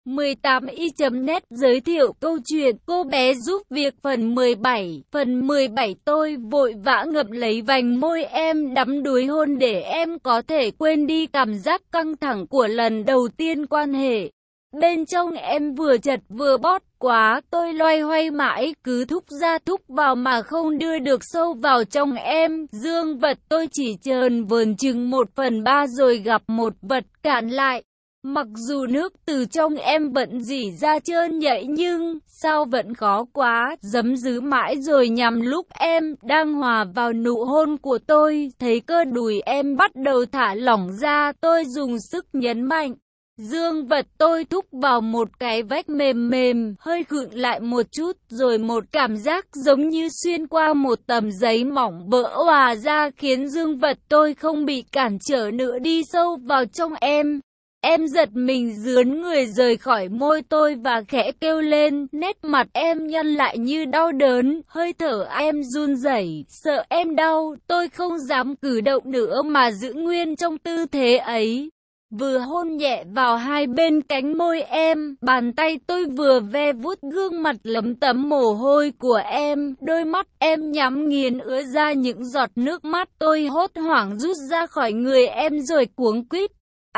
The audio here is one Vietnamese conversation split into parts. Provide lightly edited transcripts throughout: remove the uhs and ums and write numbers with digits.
18i.net giới thiệu câu chuyện cô bé giúp việc phần 17. Phần 17 tôi vội vã ngậm lấy vành môi em, đắm đuối hôn để em có thể quên đi cảm giác căng thẳng của lần đầu tiên quan hệ. Bên trong em vừa chật vừa bót quá, tôi loay hoay mãi, cứ thúc ra thúc vào mà không đưa được sâu vào trong em. Dương vật tôi chỉ trơn vờn chừng 1/3 rồi gặp một vật cản lại. Mặc dù nước từ trong em vẫn rỉ ra trơn nhạy nhưng sao vẫn khó quá, giấm dứ mãi rồi nhằm lúc em đang hòa vào nụ hôn của tôi, thấy cơ đùi em bắt đầu thả lỏng ra, tôi dùng sức nhấn mạnh. Dương vật tôi thúc vào một cái vách mềm mềm, hơi khựng lại một chút, rồi một cảm giác giống như xuyên qua một tấm giấy mỏng vỡ òa ra khiến dương vật tôi không bị cản trở nữa đi sâu vào trong em. Em giật mình rướn người rời khỏi môi tôi và khẽ kêu lên, nét mặt em nhăn lại như đau đớn, hơi thở em run rẩy, sợ em đau, tôi không dám cử động nữa mà giữ nguyên trong tư thế ấy. Vừa hôn nhẹ vào hai bên cánh môi em, bàn tay tôi vừa ve vuốt gương mặt lấm tấm mồ hôi của em, đôi mắt em nhắm nghiền ứa ra những giọt nước mắt, tôi hốt hoảng rút ra khỏi người em rồi cuống quýt.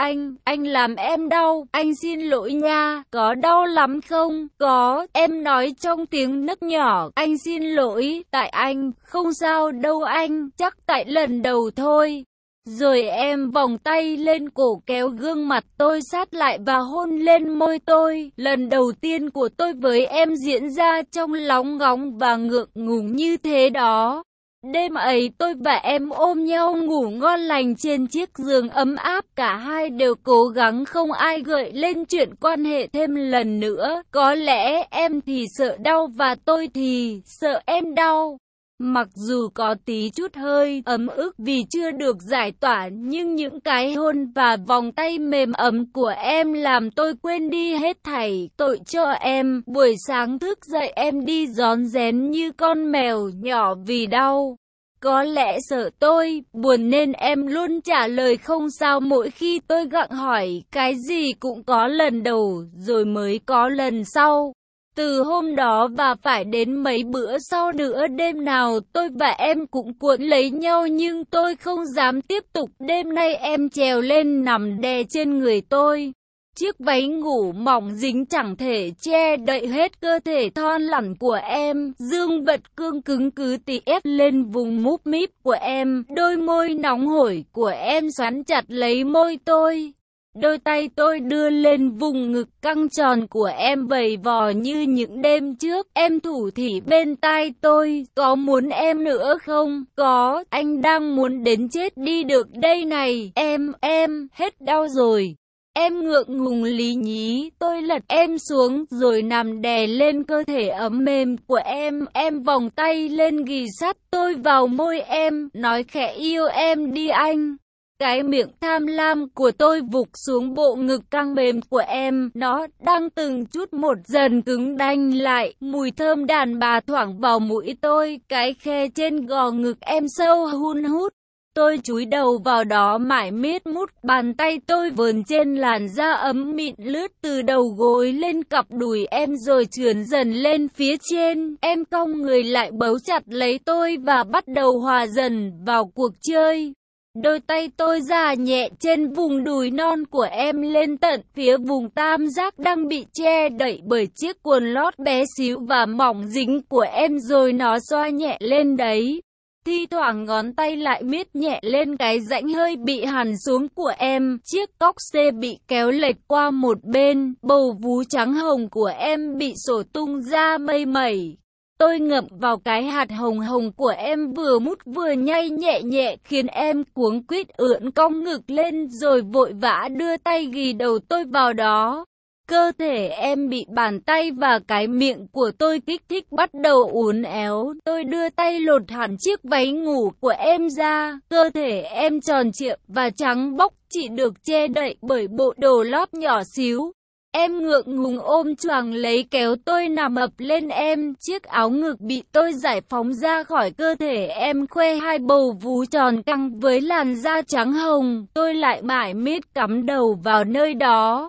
Anh làm em đau, anh xin lỗi nha, có đau lắm không? Có, em nói trong tiếng nấc nhỏ, anh xin lỗi, tại anh, không sao đâu anh, chắc tại lần đầu thôi. Rồi em vòng tay lên cổ kéo gương mặt tôi sát lại và hôn lên môi tôi. Lần đầu tiên của tôi với em diễn ra trong lóng ngóng và ngượng ngùng như thế đó. Đêm ấy tôi và em ôm nhau ngủ ngon lành trên chiếc giường ấm áp, cả hai đều cố gắng không ai gợi lên chuyện quan hệ thêm lần nữa. Có lẽ em thì sợ đau và tôi thì sợ em đau. Mặc dù có tí chút hơi ấm ức vì chưa được giải tỏa, nhưng những cái hôn và vòng tay mềm ấm của em làm tôi quên đi hết thảy tội cho em. Buổi sáng thức dậy em đi rón rén như con mèo nhỏ vì đau. Có lẽ sợ tôi buồn nên em luôn trả lời không sao mỗi khi tôi gặng hỏi, cái gì cũng có lần đầu rồi mới có lần sau. Từ hôm đó và phải đến mấy bữa sau nữa, đêm nào tôi và em cũng cuốn lấy nhau nhưng tôi không dám tiếp tục. Đêm nay em trèo lên nằm đè trên người tôi. Chiếc váy ngủ mỏng dính chẳng thể che đậy hết cơ thể thon lẳn của em. Dương vật cương cứng cứ tì ép lên vùng múp míp của em. Đôi môi nóng hổi của em xoắn chặt lấy môi tôi. Đôi tay tôi đưa lên vùng ngực căng tròn của em vầy vò như những đêm trước. Em thủ thỉ bên tai tôi, có muốn em nữa không? Có, anh đang muốn đến chết đi được đây này. Em, hết đau rồi. Em ngượng ngùng lý nhí, tôi lật em xuống rồi nằm đè lên cơ thể ấm mềm của em vòng tay lên ghì sát tôi vào môi em, nói khẽ yêu em đi anh. Cái miệng tham lam của tôi vụt xuống bộ ngực căng mềm của em, nó đang từng chút một dần cứng đanh lại, mùi thơm đàn bà thoảng vào mũi tôi, cái khe trên gò ngực em sâu hun hút. Tôi chúi đầu vào đó mải miết mút, bàn tay tôi vờn trên làn da ấm mịn lướt từ đầu gối lên cặp đùi em rồi trườn dần lên phía trên. Em cong người lại bấu chặt lấy tôi và bắt đầu hòa dần vào cuộc chơi. Đôi tay tôi già nhẹ trên vùng đùi non của em lên tận phía vùng tam giác đang bị che đậy bởi chiếc quần lót bé xíu và mỏng dính của em rồi nó xoa nhẹ lên đấy. Thi thoảng ngón tay lại miết nhẹ lên cái rãnh hơi bị hằn xuống của em, chiếc cóc xê bị kéo lệch qua một bên, bầu vú trắng hồng của em bị xổ tung ra mây mẩy. Tôi ngậm vào cái hạt hồng hồng của em vừa mút vừa nhay nhẹ nhẹ khiến em cuống quýt ưỡn cong ngực lên rồi vội vã đưa tay ghì đầu tôi vào đó. Cơ thể em bị bàn tay và cái miệng của tôi kích thích bắt đầu uốn éo. Tôi đưa tay lột hẳn chiếc váy ngủ của em ra. Cơ thể em tròn trịa và trắng bóc chỉ được che đậy bởi bộ đồ lót nhỏ xíu. Em ngượng ngùng ôm choàng lấy kéo tôi nằm ập lên em. Chiếc áo ngực bị tôi giải phóng ra khỏi cơ thể em, khoe hai bầu vú tròn căng với làn da trắng hồng. Tôi lại mải miết cắm đầu vào nơi đó.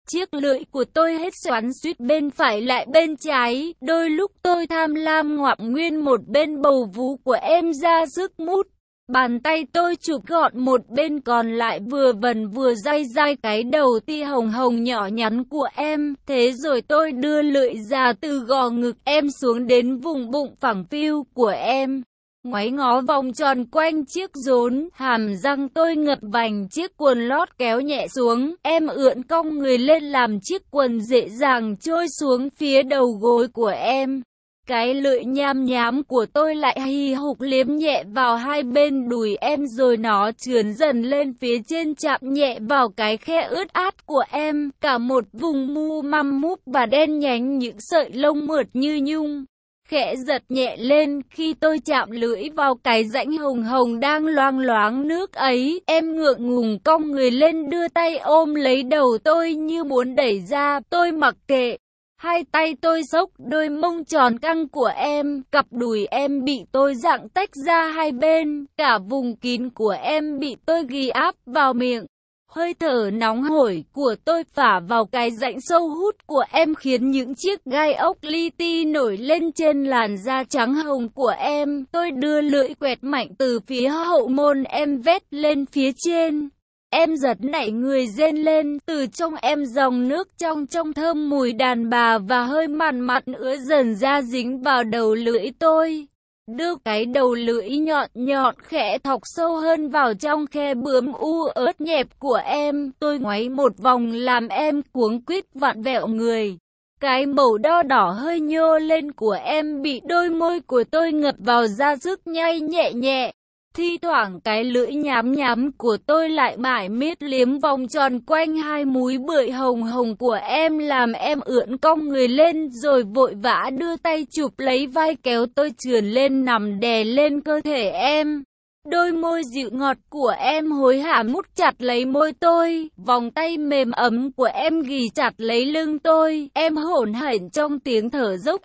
Chiếc lưỡi của tôi hết xoắn xuýt bên phải lại bên trái, đôi lúc tôi tham lam ngoạm nguyên một bên bầu vú của em ra sức mút. Bàn tay tôi chụp gọn một bên còn lại vừa vần vừa day day cái đầu ti hồng hồng nhỏ nhắn của em. Thế rồi tôi đưa lưỡi ra từ gò ngực em xuống đến vùng bụng phẳng phiu của em. Ngoáy ngó vòng tròn quanh chiếc rốn, hàm răng tôi ngập vành chiếc quần lót kéo nhẹ xuống. Em ưỡn cong người lên làm chiếc quần dễ dàng trôi xuống phía đầu gối của em. Cái lưỡi nham nhám của tôi lại hì hục liếm nhẹ vào hai bên đùi em rồi nó trườn dần lên phía trên chạm nhẹ vào cái khe ướt át của em. Cả một vùng mu măm múp và đen nhánh những sợi lông mượt như nhung. Khẽ giật nhẹ lên khi tôi chạm lưỡi vào cái rãnh hồng hồng đang loang loáng nước ấy. Em ngượng ngùng cong người lên đưa tay ôm lấy đầu tôi như muốn đẩy ra. Tôi mặc kệ. Hai tay tôi xốc đôi mông tròn căng của em, cặp đùi em bị tôi giằng tách ra hai bên, cả vùng kín của em bị tôi ghi áp vào miệng. Hơi thở nóng hổi của tôi phả vào cái rãnh sâu hút của em khiến những chiếc gai ốc li ti nổi lên trên làn da trắng hồng của em. Tôi đưa lưỡi quẹt mạnh từ phía hậu môn em vét lên phía trên. Em giật nảy người rên lên, từ trong em dòng nước trong thơm mùi đàn bà và hơi mặn mặn ứa dần ra dính vào đầu lưỡi tôi. Đưa cái đầu lưỡi nhọn nhọn khẽ thọc sâu hơn vào trong khe bướm u ớt nhẹp của em. Tôi ngoáy một vòng làm em cuống quýt vặn vẹo người. Cái màu đo đỏ hơi nhô lên của em bị đôi môi của tôi ngập vào ra sức nhai nhẹ nhẹ. Thi thoảng cái lưỡi nhám nhám của tôi lại mải miết liếm vòng tròn quanh hai múi bưởi hồng hồng của em làm em ưỡn cong người lên rồi vội vã đưa tay chụp lấy vai kéo tôi trườn lên nằm đè lên cơ thể em. Đôi môi dịu ngọt của em hối hả mút chặt lấy môi tôi, vòng tay mềm ấm của em ghì chặt lấy lưng tôi. Em hổn hển trong tiếng thở dốc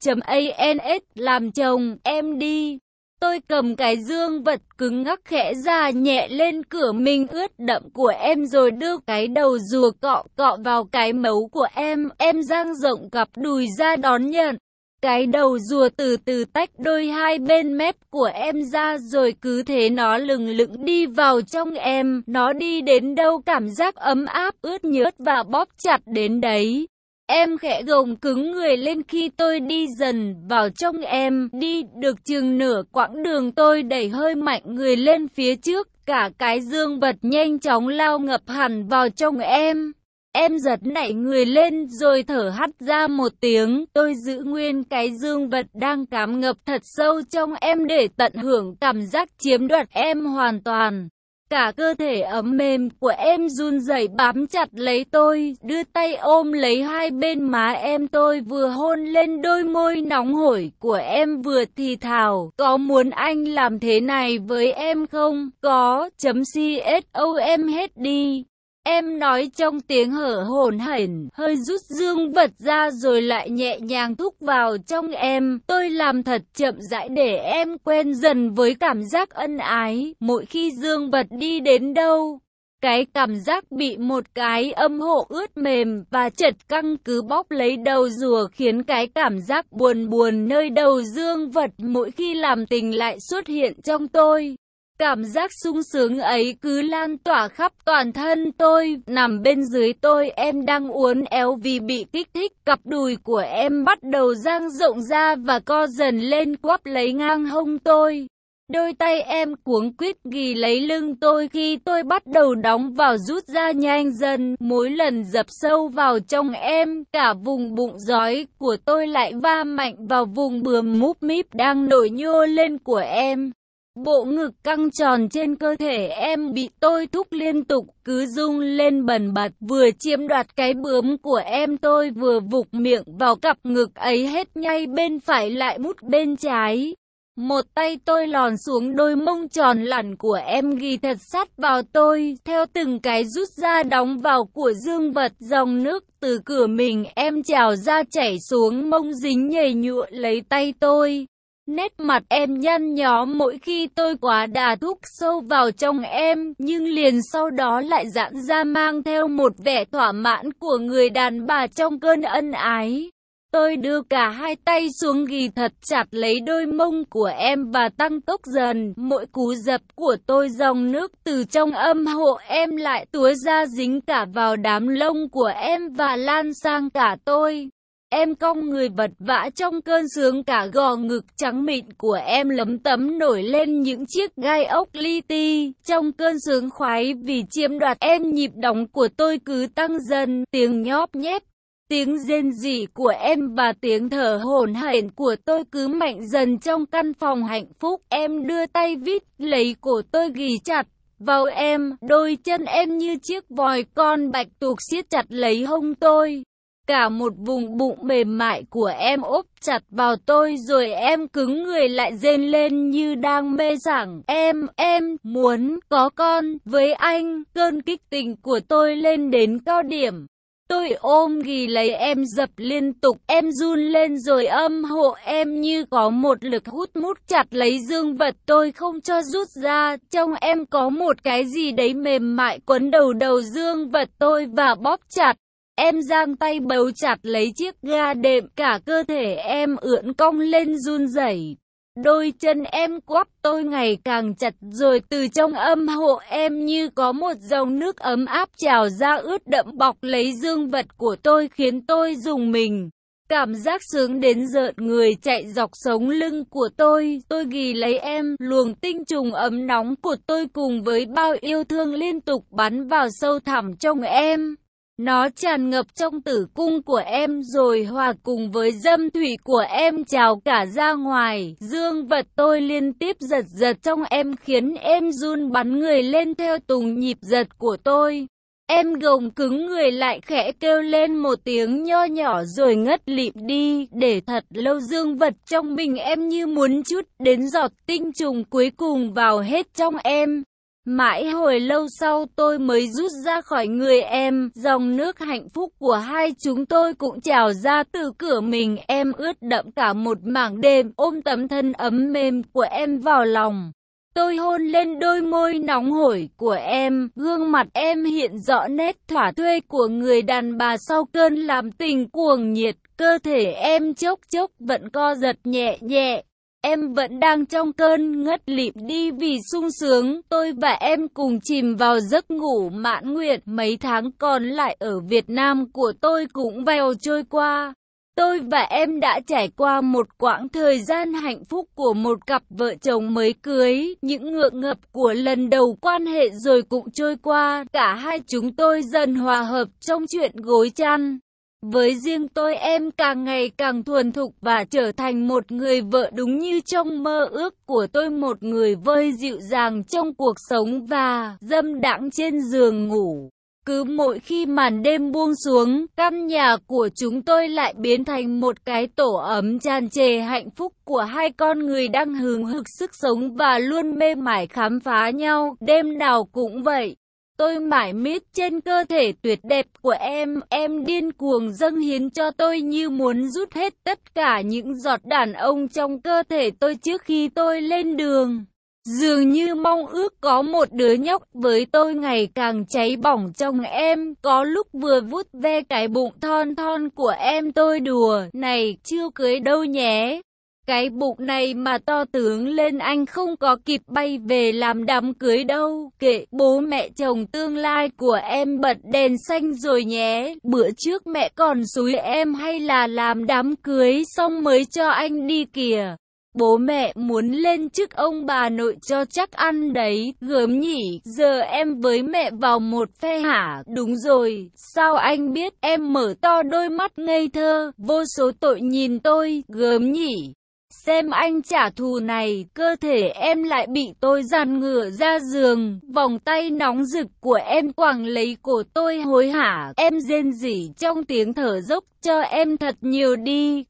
A.ans làm chồng em đi. Tôi cầm cái dương vật cứng ngắc khẽ ra nhẹ lên cửa mình ướt đẫm của em rồi đưa cái đầu rùa cọ cọ vào cái mấu của em dang rộng cặp đùi ra đón nhận. Cái đầu rùa từ từ tách đôi hai bên mép của em ra rồi cứ thế nó lừng lững đi vào trong em. Nó đi đến đâu cảm giác ấm áp ướt nhớt và bóp chặt đến đấy. Em khẽ gồng cứng người lên khi tôi đi dần vào trong em. Đi được chừng nửa quãng đường tôi đẩy hơi mạnh người lên phía trước. Cả cái dương vật nhanh chóng lao ngập hẳn vào trong em. Em giật nảy người lên rồi thở hắt ra một tiếng. Tôi giữ nguyên cái dương vật đang cám ngập thật sâu trong em để tận hưởng cảm giác chiếm đoạt em hoàn toàn. Cả cơ thể ấm mềm của em run rẩy bám chặt lấy tôi, đưa tay ôm lấy hai bên má em. Tôi vừa hôn lên đôi môi nóng hổi của em vừa thì thào, có muốn anh làm thế này với em không? Có, CSOM hết đi. Em nói trong tiếng hở hổn hển, hơi rút dương vật ra rồi lại nhẹ nhàng thúc vào trong em. Tôi làm thật chậm rãi để em quen dần với cảm giác ân ái. Mỗi khi dương vật đi đến đâu, cái cảm giác bị một cái âm hộ ướt mềm và chật căng cứ bóp lấy đầu rùa khiến cái cảm giác buồn buồn nơi đầu dương vật mỗi khi làm tình lại xuất hiện trong tôi. Cảm giác sung sướng ấy cứ lan tỏa khắp toàn thân tôi. Nằm bên dưới tôi em đang uốn éo vì bị kích thích. Cặp đùi của em bắt đầu dang rộng ra và co dần lên quắp lấy ngang hông tôi. Đôi tay em cuống quýt ghì lấy lưng tôi khi tôi bắt đầu đóng vào rút ra nhanh dần. Mỗi lần dập sâu vào trong em, cả vùng bụng giói của tôi lại va mạnh vào vùng bướm múp míp đang nổi nhô lên của em. Bộ ngực căng tròn trên cơ thể em bị tôi thúc liên tục cứ rung lên bần bật. Vừa chiếm đoạt cái bướm của em tôi vừa vục miệng vào cặp ngực ấy hết nhay bên phải lại mút bên trái. Một tay tôi lòn xuống đôi mông tròn lẳn của em ghi thật sát vào tôi. Theo từng cái rút ra đóng vào của dương vật, dòng nước từ cửa mình em trào ra chảy xuống mông dính nhầy nhụa lấy tay tôi. Nét mặt em nhăn nhó mỗi khi tôi quá đà thúc sâu vào trong em, nhưng liền sau đó lại giãn ra mang theo một vẻ thỏa mãn của người đàn bà trong cơn ân ái. Tôi đưa cả hai tay xuống ghì thật chặt lấy đôi mông của em và tăng tốc dần. Mỗi cú dập của tôi dòng nước từ trong âm hộ em lại túa ra dính cả vào đám lông của em và lan sang cả tôi. Em cong người vật vã trong cơn sướng, cả gò ngực trắng mịn của em lấm tấm nổi lên những chiếc gai ốc li ti. Trong cơn sướng khoái vì chiếm đoạt em, nhịp đóng của tôi cứ tăng dần, tiếng nhóp nhép, tiếng rên rỉ của em và tiếng thở hổn hển của tôi cứ mạnh dần trong căn phòng hạnh phúc. Em đưa tay vít lấy cổ tôi ghì chặt vào em, đôi chân em như chiếc vòi con bạch tuộc siết chặt lấy hông tôi. Cả một vùng bụng mềm mại của em ốp chặt vào tôi rồi em cứng người lại rên lên như đang mê sảng. Em muốn có con với anh. Cơn kích tình của tôi lên đến cao điểm. Tôi ôm ghì lấy em dập liên tục, em run lên rồi âm hộ em như có một lực hút mút chặt lấy dương vật tôi không cho rút ra. Trong em có một cái gì đấy mềm mại quấn đầu dương vật tôi và bóp chặt. Em giang tay bấu chặt lấy chiếc ga đệm, cả cơ thể em ưỡn cong lên run rẩy. Đôi chân em quắp tôi ngày càng chặt rồi từ trong âm hộ em như có một dòng nước ấm áp trào ra ướt đẫm bọc lấy dương vật của tôi khiến tôi rùng mình. Cảm giác sướng đến rợn người chạy dọc sống lưng của tôi ghì lấy em, luồng tinh trùng ấm nóng của tôi cùng với bao yêu thương liên tục bắn vào sâu thẳm trong em. Nó tràn ngập trong tử cung của em rồi hòa cùng với dâm thủy của em trào cả ra ngoài. Dương vật tôi liên tiếp giật trong em khiến em run bắn người lên theo từng nhịp giật của tôi. Em gồng cứng người lại khẽ kêu lên một tiếng nho nhỏ rồi ngất lịm đi. Để thật lâu dương vật trong mình em như muốn trút đến giọt tinh trùng cuối cùng vào hết trong em. Mãi hồi lâu sau tôi mới rút ra khỏi người em, dòng nước hạnh phúc của hai chúng tôi cũng trào ra từ cửa mình. Em ướt đẫm cả một mảng đêm, ôm tấm thân ấm mềm của em vào lòng. Tôi hôn lên đôi môi nóng hổi của em, gương mặt em hiện rõ nét thỏa thuê của người đàn bà sau cơn làm tình cuồng nhiệt. Cơ thể em chốc chốc vẫn co giật nhẹ nhẹ. Em vẫn đang trong cơn ngất lịm đi vì sung sướng. Tôi và em cùng chìm vào giấc ngủ mãn nguyện. Mấy tháng còn lại ở Việt Nam của tôi cũng vèo trôi qua. Tôi và em đã trải qua một quãng thời gian hạnh phúc của một cặp vợ chồng mới cưới. Những ngượng ngập của lần đầu quan hệ rồi cũng trôi qua. Cả hai chúng tôi dần hòa hợp trong chuyện gối chăn. Với riêng tôi, em càng ngày càng thuần thục và trở thành một người vợ đúng như trong mơ ước của tôi, một người vơi dịu dàng trong cuộc sống và dâm đãng trên giường ngủ. Cứ mỗi khi màn đêm buông xuống, căn nhà của chúng tôi lại biến thành một cái tổ ấm tràn trề hạnh phúc của hai con người đang hừng hực sức sống và luôn mê mải khám phá nhau, đêm nào cũng vậy. Tôi mải miết trên cơ thể tuyệt đẹp của em điên cuồng dâng hiến cho tôi như muốn rút hết tất cả những giọt đàn ông trong cơ thể tôi trước khi tôi lên đường. Dường như mong ước có một đứa nhóc với tôi ngày càng cháy bỏng trong em, có lúc vừa vuốt ve cái bụng thon thon của em tôi đùa, này chưa cưới đâu nhé. Cái bụng này mà to tướng lên anh không có kịp bay về làm đám cưới đâu. Kệ bố mẹ chồng tương lai của em bật đèn xanh rồi nhé. Bữa trước mẹ còn xúi em hay là làm đám cưới xong mới cho anh đi kìa. Bố mẹ muốn lên chức ông bà nội cho chắc ăn đấy, gớm nhỉ. Giờ em với mẹ vào một phe hả? Đúng rồi, sao anh biết? Em mở to đôi mắt ngây thơ, vô số tội nhìn tôi, gớm nhỉ. Xem anh trả thù này, cơ thể em lại bị tôi dàn ngửa ra giường, vòng tay nóng rực của em quàng lấy cổ tôi hối hả, em rên rỉ trong tiếng thở dốc, cho em thật nhiều đi,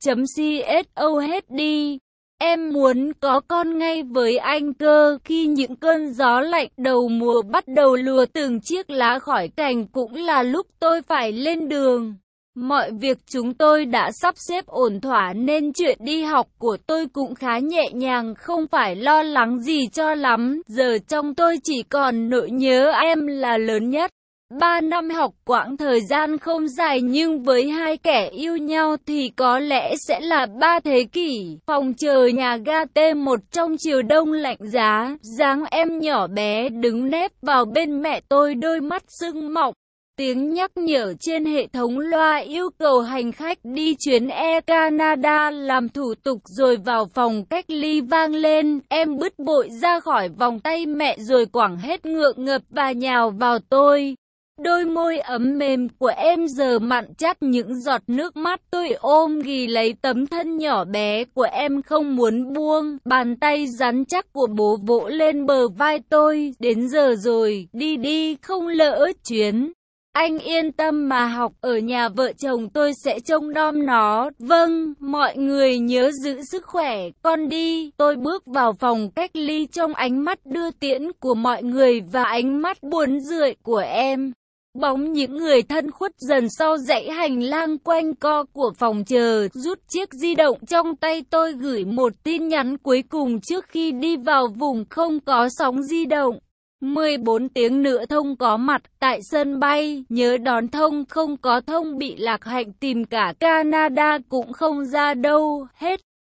.co hết đi. Em muốn có con ngay với anh cơ. Khi những cơn gió lạnh đầu mùa bắt đầu lùa từng chiếc lá khỏi cành cũng là lúc tôi phải lên đường. Mọi việc chúng tôi đã sắp xếp ổn thỏa nên chuyện đi học của tôi cũng khá nhẹ nhàng, không phải lo lắng gì cho lắm. Giờ trong tôi chỉ còn nỗi nhớ em là lớn nhất. 3 năm học quãng thời gian không dài nhưng với hai kẻ yêu nhau thì có lẽ sẽ là 3 thế kỷ. Phòng chờ nhà ga T1 trong chiều đông lạnh giá, dáng em nhỏ bé đứng nép vào bên mẹ tôi, đôi mắt sưng mọng. Tiếng nhắc nhở trên hệ thống loa yêu cầu hành khách đi chuyến Air Canada làm thủ tục rồi vào phòng cách ly vang lên. Em bứt bội ra khỏi vòng tay mẹ rồi quẳng hết ngượng ngập và nhào vào tôi. Đôi môi ấm mềm của em giờ mặn chát những giọt nước mắt. Tôi ôm ghì lấy tấm thân nhỏ bé của em không muốn buông. Bàn tay rắn chắc của bố vỗ lên bờ vai tôi. Đến giờ rồi, đi đi, không lỡ chuyến. Anh yên tâm mà học, ở nhà vợ chồng tôi sẽ trông nom nó. Vâng, mọi người nhớ giữ sức khỏe, con đi. Tôi bước vào phòng cách ly trong ánh mắt đưa tiễn của mọi người và ánh mắt buồn rười của em. Bóng những người thân khuất dần sau dãy hành lang quanh co của phòng chờ. Rút chiếc di động trong tay tôi gửi một tin nhắn cuối cùng trước khi đi vào vùng không có sóng di động. 14 tiếng nữa Thông có mặt tại sân bay, nhớ đón Thông, không có Thông bị Lạc Hạnh tìm cả Canada cũng không ra đâu hết.